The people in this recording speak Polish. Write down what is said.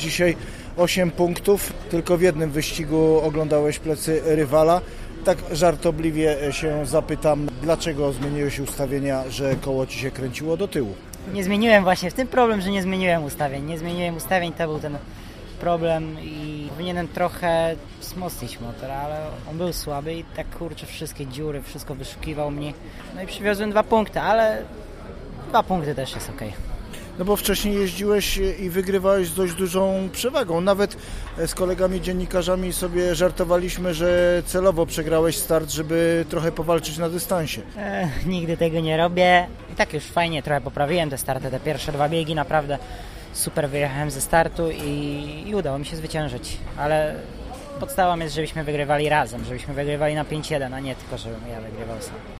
dzisiaj 8 punktów. Tylko w jednym wyścigu oglądałeś plecy rywala. Tak żartobliwie się zapytam, dlaczego zmieniłeś ustawienia, że koło ci się kręciło do tyłu? Nie zmieniłem właśnie, w tym problem, że nie zmieniłem ustawień, to był ten problem i powinienem trochę wzmocnić motor, ale on był słaby i tak kurczę wszystkie dziury, wszystko wyszukiwał mnie. No i przywiozłem 2 punkty, ale 2 punkty też jest okej. No bo wcześniej jeździłeś i wygrywałeś z dość dużą przewagą. Nawet z kolegami dziennikarzami sobie żartowaliśmy, że celowo przegrałeś start, żeby trochę powalczyć na dystansie. Nigdy tego nie robię. I tak już fajnie trochę poprawiłem te starty, te pierwsze 2 biegi naprawdę super wyjechałem ze startu i udało mi się zwyciężyć. Ale podstawą jest, żebyśmy wygrywali razem, żebyśmy wygrywali na 5-1, a nie tylko, żebym ja wygrywał sam.